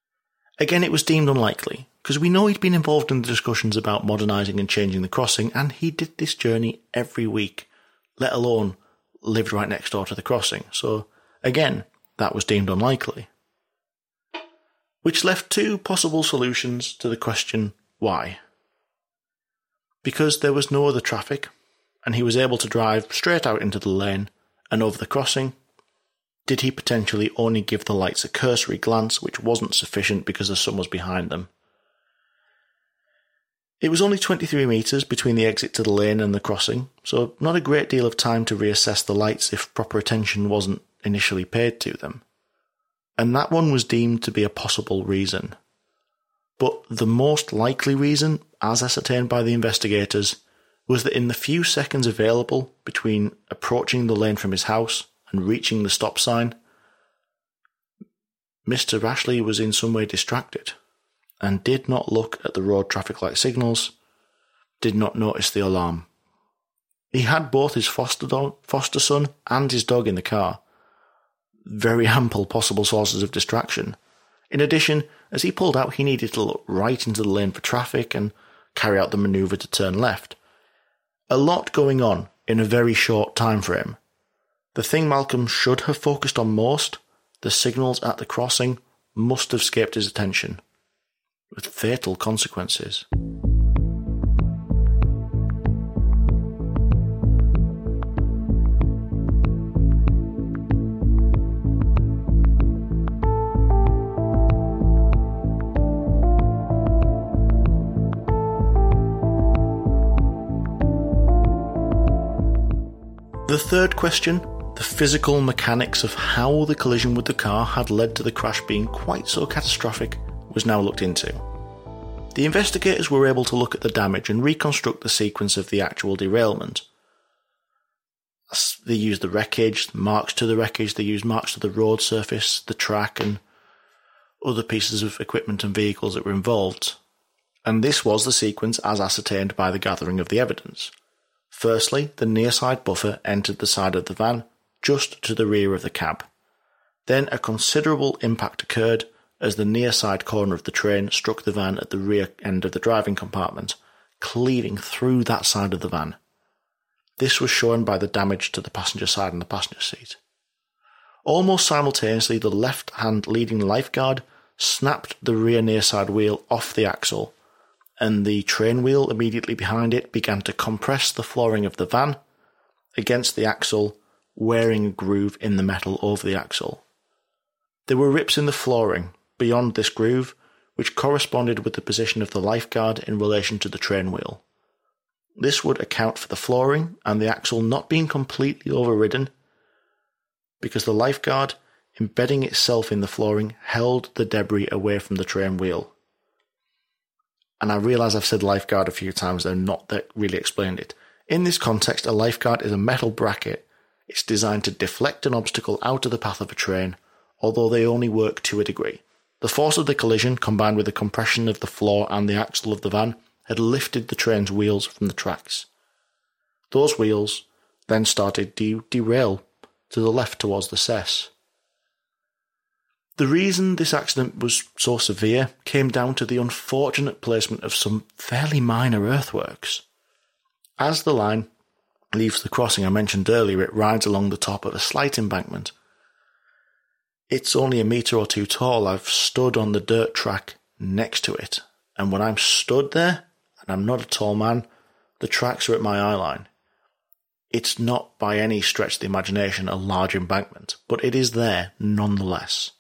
Again, it was deemed unlikely, because we know he'd been involved in the discussions about modernising and changing the crossing, and he did this journey every week, let alone lived right next door to the crossing. So, again, that was deemed unlikely. Which left two possible solutions to the question, why? Because there was no other traffic, and he was able to drive straight out into the lane and over the crossing. Did he potentially only give the lights a cursory glance, which wasn't sufficient because the sun was behind them? It was only 23 metres between the exit to the lane and the crossing, so not a great deal of time to reassess the lights if proper attention wasn't initially paid to them. And that one was deemed to be a possible reason. But the most likely reason, as ascertained by the investigators, was that in the few seconds available between approaching the lane from his house and reaching the stop sign, Mr. Ashley was in some way distracted and did not look at the road traffic light signals, did not notice the alarm. He had both his foster son and his dog in the car. Very ample possible sources of distraction. In addition, as he pulled out, he needed to look right into the lane for traffic and carry out the manoeuvre to turn left. A lot going on in a very short time frame. The thing Malcolm should have focused on most, the signals at the crossing, must have escaped his attention, with fatal consequences. The third question, the physical mechanics of how the collision with the car had led to the crash being quite so catastrophic, was now looked into. The investigators were able to look at the damage and reconstruct the sequence of the actual derailment. They used the wreckage, marks to the wreckage, they used marks to the road surface, the track, and other pieces of equipment and vehicles that were involved. And this was the sequence as ascertained by the gathering of the evidence. Firstly, the near side buffer entered the side of the van, just to the rear of the cab. Then a considerable impact occurred as the near side corner of the train struck the van at the rear end of the driving compartment, cleaving through that side of the van. This was shown by the damage to the passenger side and the passenger seat. Almost simultaneously, the left-hand leading lifeguard snapped the rear near side wheel off the axle, and the train wheel immediately behind it began to compress the flooring of the van against the axle, wearing a groove in the metal over the axle. There were rips in the flooring beyond this groove, which corresponded with the position of the lifeguard in relation to the train wheel. This would account for the flooring and the axle not being completely overridden, because the lifeguard, embedding itself in the flooring, held the debris away from the train wheel. And I realise I've said lifeguard a few times and not that really explained it. In this context, a lifeguard is a metal bracket. It's designed to deflect an obstacle out of the path of a train, although they only work to a degree. The force of the collision, combined with the compression of the floor and the axle of the van, had lifted the train's wheels from the tracks. Those wheels then started to derail to the left towards the cess. The reason this accident was so severe came down to the unfortunate placement of some fairly minor earthworks. As the line leaves the crossing I mentioned earlier, it rides along the top of a slight embankment. It's only a metre or two tall. I've stood on the dirt track next to it, and when I'm stood there, and I'm not a tall man, the tracks are at my eye line. It's not by any stretch of the imagination a large embankment, but it is there nonetheless.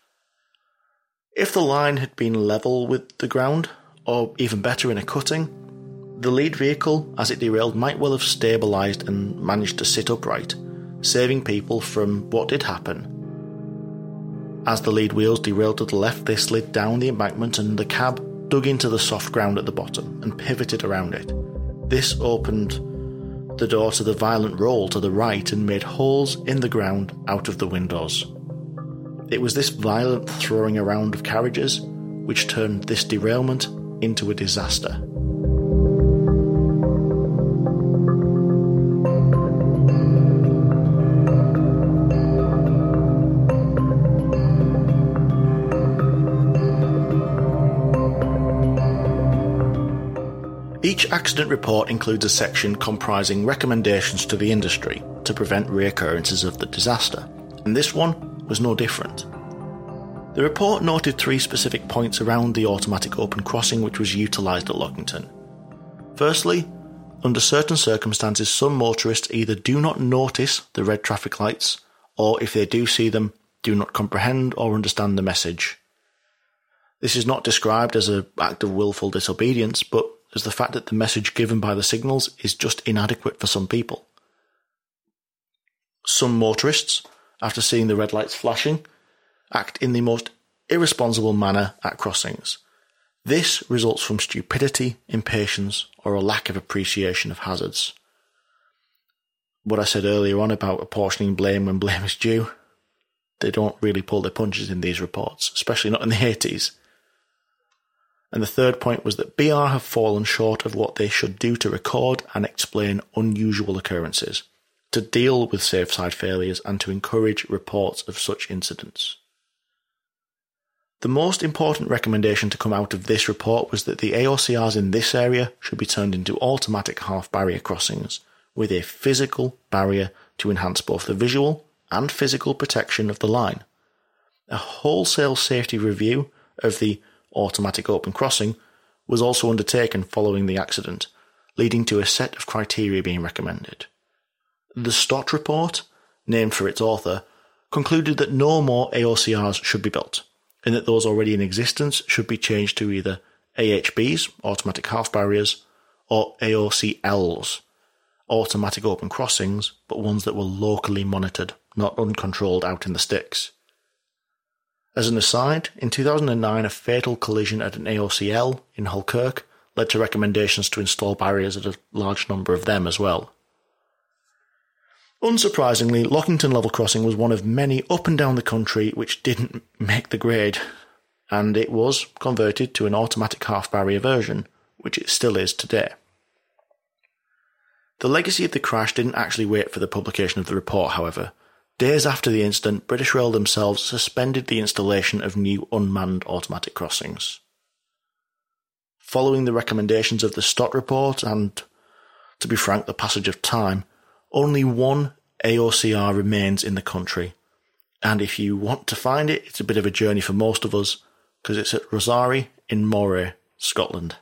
If the line had been level with the ground, or even better in a cutting, the lead vehicle, as it derailed, might well have stabilised and managed to sit upright, saving people from what did happen. As the lead wheels derailed to the left, they slid down the embankment and the cab dug into the soft ground at the bottom and pivoted around it. This opened the door to the violent roll to the right and made holes in the ground out of the windows. It was this violent throwing around of carriages which turned this derailment into a disaster. Each accident report includes a section comprising recommendations to the industry to prevent reoccurrences of the disaster, and this one was no different. The report noted 3 specific points around the automatic open crossing which was utilised at Lockington. Firstly, under certain circumstances, some motorists either do not notice the red traffic lights, or if they do see them, do not comprehend or understand the message. This is not described as an act of willful disobedience, but as the fact that the message given by the signals is just inadequate for some people. Some motorists, after seeing the red lights flashing, act in the most irresponsible manner at crossings. This results from stupidity, impatience, or a lack of appreciation of hazards. What I said earlier on about apportioning blame when blame is due, they don't really pull their punches in these reports, especially not in the 80s. And the third point was that BR have fallen short of what they should do to record and explain unusual occurrences, to deal with safe side failures and to encourage reports of such incidents. The most important recommendation to come out of this report was that the AOCRs in this area should be turned into automatic half-barrier crossings, with a physical barrier to enhance both the visual and physical protection of the line. A wholesale safety review of the automatic open crossing was also undertaken following the accident, leading to a set of criteria being recommended. The Stott report, named for its author, concluded that no more AOCRs should be built, and that those already in existence should be changed to either AHBs, automatic half barriers, or AOCLs, automatic open crossings, but ones that were locally monitored, not uncontrolled out in the sticks. As an aside, in 2009 a fatal collision at an AOCL in Halkirk led to recommendations to install barriers at a large number of them as well. Unsurprisingly, Lockington level crossing was one of many up and down the country which didn't make the grade, and it was converted to an automatic half-barrier version, which it still is today. The legacy of the crash didn't actually wait for the publication of the report, however. Days after the incident, British Rail themselves suspended the installation of new unmanned automatic crossings. Following the recommendations of the Stott report and, to be frank, the passage of time, only one AOCR remains in the country, and if you want to find it, it's a bit of a journey for most of us, because it's at Rosari in Moray, Scotland.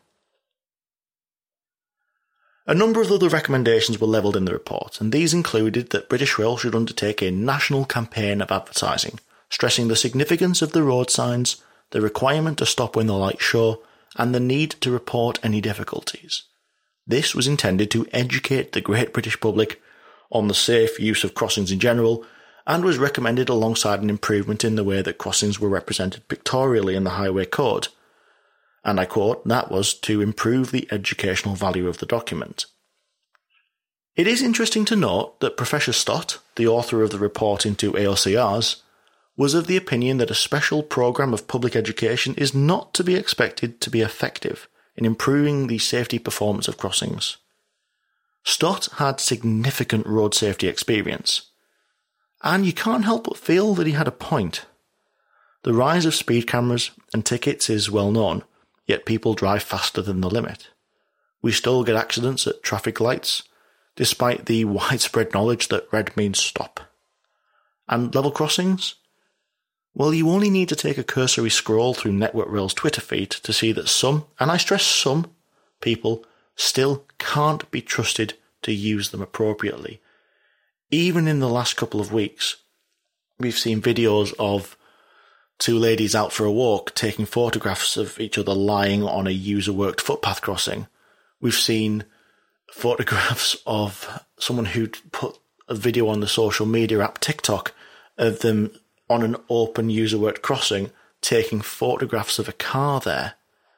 A number of other recommendations were levelled in the report, and these included that British Rail should undertake a national campaign of advertising, stressing the significance of the road signs, the requirement to stop when the lights show, and the need to report any difficulties. This was intended to educate the great British public on the safe use of crossings in general, and was recommended alongside an improvement in the way that crossings were represented pictorially in the Highway Code. And I quote, that was to improve the educational value of the document. It is interesting to note that Professor Stott, the author of the report into AOCRs, was of the opinion that a special programme of public education is not to be expected to be effective in improving the safety performance of crossings. Stott had significant road safety experience, and you can't help but feel that he had a point. The rise of speed cameras and tickets is well known, yet people drive faster than the limit. We still get accidents at traffic lights, despite the widespread knowledge that red means stop. And level crossings? Well, you only need to take a cursory scroll through Network Rail's Twitter feed to see that some, and I stress some, people still can't be trusted to use them appropriately. Even in the last couple of weeks, we've seen videos of two ladies out for a walk taking photographs of each other lying on a user-worked footpath crossing. We've seen photographs of someone who'd put a video on the social media app TikTok of them on an open user-worked crossing taking photographs of a car there.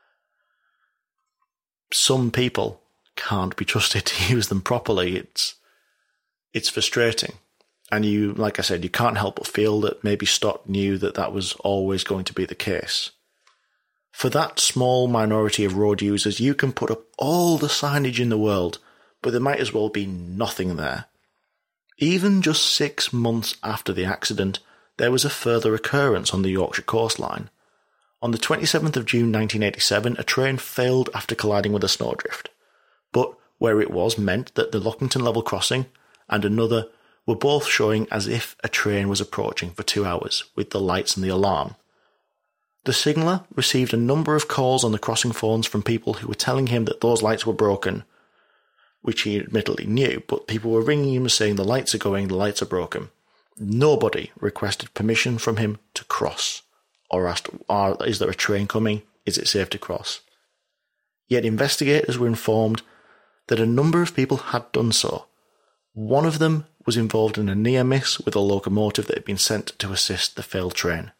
Some people can't be trusted to use them properly. It's frustrating. And you, like I said, you can't help but feel that maybe Stott knew that that was always going to be the case. For that small minority of road users, you can put up all the signage in the world, but there might as well be nothing there. Even just 6 months after the accident, there was a further occurrence on the Yorkshire coastline. On the 27th of June 1987, a train failed after colliding with a snowdrift. but where it was meant that the Lockington level crossing and another were both showing as if a train was approaching for 2 hours with the lights and the alarm. The signaller received a number of calls on the crossing phones from people who were telling him that those lights were broken, which he admittedly knew, but people were ringing him saying the lights are going, the lights are broken. Nobody requested permission from him to cross, or asked, is there a train coming? Is it safe to cross? Yet investigators were informed that a number of people had done so. One of them was involved in a near miss with a locomotive that had been sent to assist the failed train.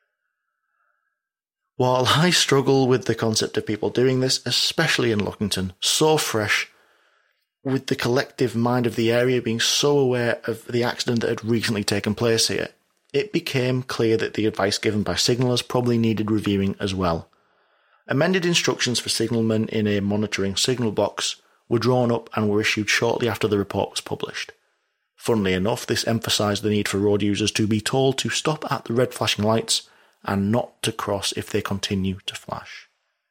While I struggle with the concept of people doing this, especially in Lockington, so fresh, with the collective mind of the area being so aware of the accident that had recently taken place here, it became clear that the advice given by signallers probably needed reviewing as well. Amended instructions for signalmen in a monitoring signal box were drawn up and were issued shortly after the report was published. Funnily enough, this emphasised the need for road users to be told to stop at the red flashing lights and not to cross if they continue to flash.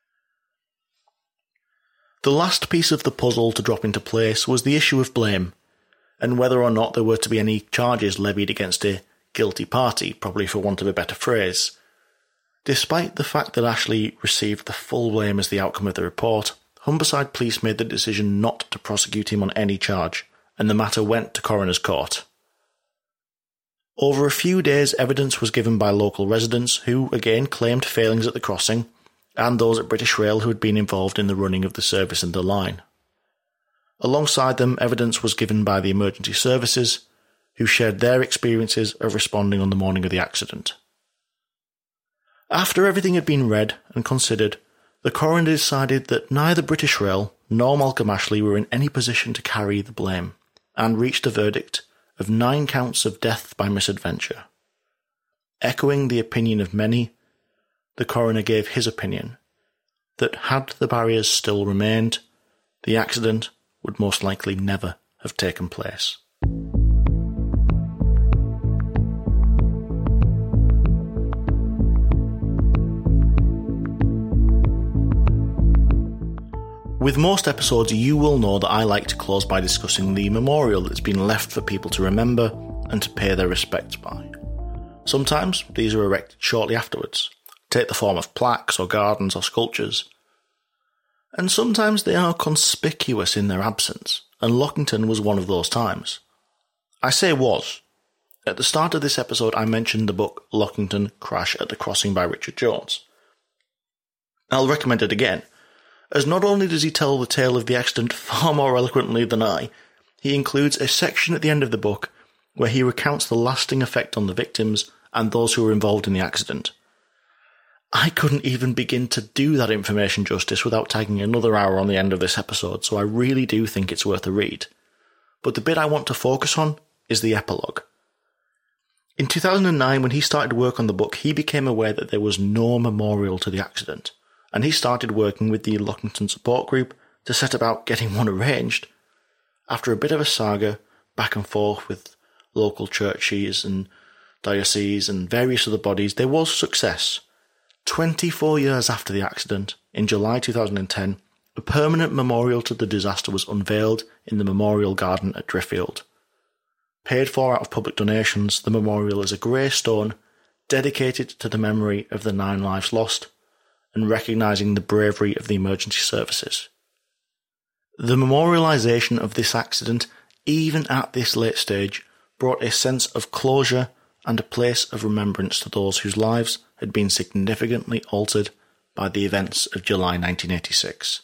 The last piece of the puzzle to drop into place was the issue of blame, and whether or not there were to be any charges levied against a guilty party, probably for want of a better phrase. Despite the fact that Ashley received the full blame as the outcome of the report, Humberside Police made the decision not to prosecute him on any charge, and the matter went to coroner's court. Over a few days, evidence was given by local residents who, again, claimed failings at the crossing, and those at British Rail who had been involved in the running of the service and the line. Alongside them, evidence was given by the emergency services, who shared their experiences of responding on the morning of the accident. After everything had been read and considered, the coroner decided that neither British Rail nor Malcolm Ashley were in any position to carry the blame, and reached a verdict of 9 counts of death by misadventure. Echoing the opinion of many, the coroner gave his opinion that had the barriers still remained, the accident would most likely never have taken place. With most episodes, you will know that I like to close by discussing the memorial that's been left for people to remember and to pay their respects by. Sometimes these are erected shortly afterwards, take the form of plaques or gardens or sculptures. And sometimes they are conspicuous in their absence, and Lockington was one of those times. I say was. At the start of this episode I mentioned the book Lockington Crash at the Crossing by Richard Jones. I'll recommend it again, as not only does he tell the tale of the accident far more eloquently than I, he includes a section at the end of the book where he recounts the lasting effect on the victims and those who were involved in the accident. I couldn't even begin to do that information justice without tagging another hour on the end of this episode, so I really do think it's worth a read. But the bit I want to focus on is the epilogue. In 2009, when he started work on the book, he became aware that there was no memorial to the accident, and he started working with the Lockington support group to set about getting one arranged. After a bit of a saga, back and forth with local churches and dioceses and various other bodies, there was success. 24 years after the accident, in July 2010, a permanent memorial to the disaster was unveiled in the Memorial Garden at Driffield. Paid for out of public donations, the memorial is a grey stone dedicated to the memory of the 9 lives lost and recognising the bravery of the emergency services. The memorialisation of this accident, even at this late stage, brought a sense of closure and a place of remembrance to those whose lives had been significantly altered by the events of July 1986.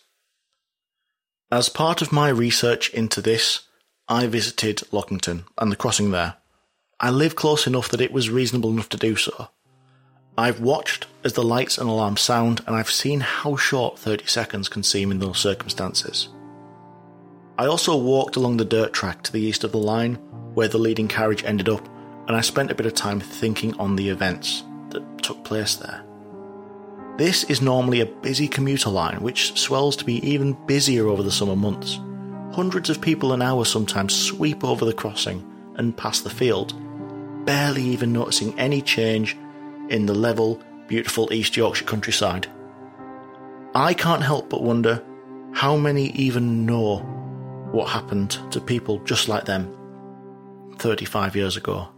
As part of my research into this, I visited Lockington and the crossing there. I live close enough that it was reasonable enough to do so. I've watched as the lights and alarms sound, and I've seen how short 30 seconds can seem in those circumstances. I also walked along the dirt track to the east of the line, where the leading carriage ended up, and I spent a bit of time thinking on the events that took place there. This is normally a busy commuter line, which swells to be even busier over the summer months. Hundreds of people an hour sometimes sweep over the crossing and past the field, barely even noticing any change in the level, beautiful East Yorkshire countryside. I can't help but wonder how many even know what happened to people just like them 35 years ago?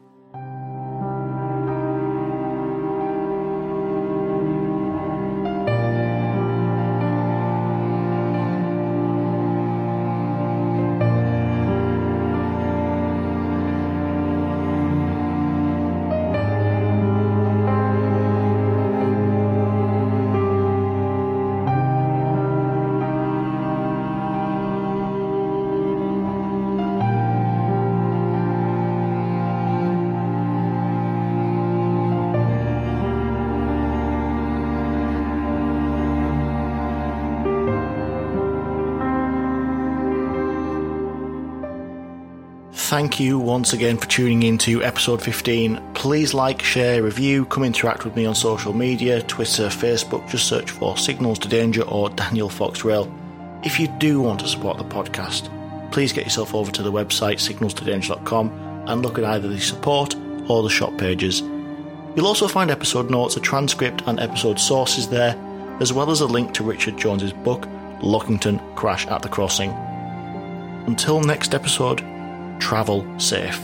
Thank you once again for tuning in to episode 15. Please like, share, review, come interact with me on social media, Twitter, Facebook, just search for Signals to Danger or Daniel Foxrail. If you do want to support the podcast, please get yourself over to the website signalstodanger.com and look at either the support or the shop pages. You'll also find episode notes, a transcript and episode sources there, as well as a link to Richard Jones's book, Lockington Crash at the Crossing. Until next episode, travel safe.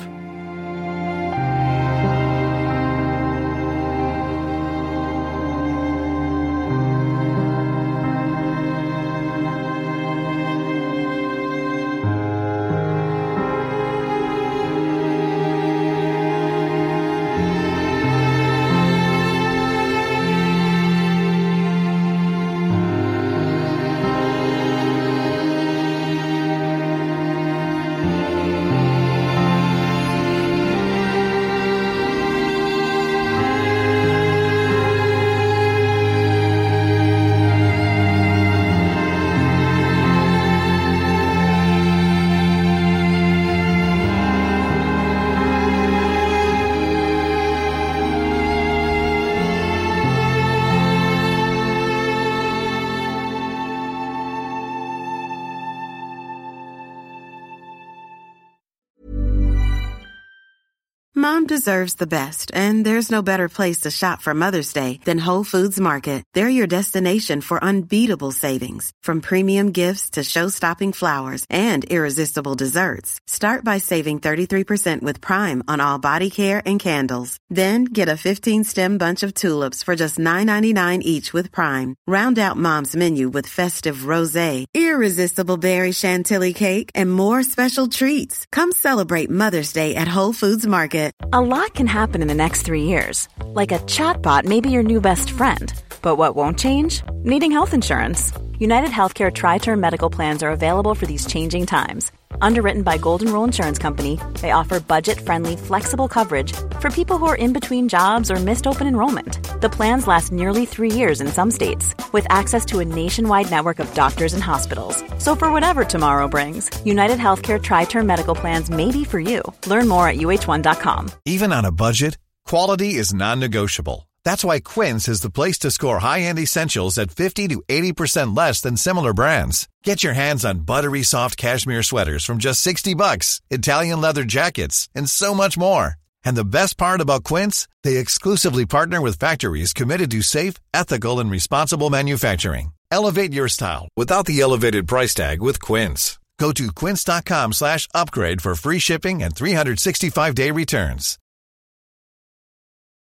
Mom deserves the best, and there's no better place to shop for Mother's Day than Whole Foods Market. They're your destination for unbeatable savings, from premium gifts to show-stopping flowers and irresistible desserts. Start by saving 33% with Prime on all body care and candles. Then get a 15-stem bunch of tulips for just $9.99 each with Prime. Round out Mom's menu with festive rosé, irresistible berry chantilly cake, and more special treats. Come celebrate Mother's Day at Whole Foods Market. A lot can happen in the next 3 years. Like a chatbot may be your new best friend. But what won't change? Needing health insurance. United Healthcare Tri-Term Medical Plans are available for these changing times. Underwritten by Golden Rule Insurance Company, they offer budget-friendly, flexible coverage for people who are in between jobs or missed open enrollment. The plans last nearly 3 years in some states, with access to a nationwide network of doctors and hospitals. So for whatever tomorrow brings, United Healthcare Tri-Term Medical Plans may be for you. Learn more at uh1.com. Even on a budget, quality is non-negotiable. That's why Quince is the place to score high-end essentials at 50 to 80% less than similar brands. Get your hands on buttery soft cashmere sweaters from just $60, Italian leather jackets, and so much more. And the best part about Quince, they exclusively partner with factories committed to safe, ethical, and responsible manufacturing. Elevate your style without the elevated price tag with Quince. Go to quince.com/upgrade for free shipping and 365-day returns.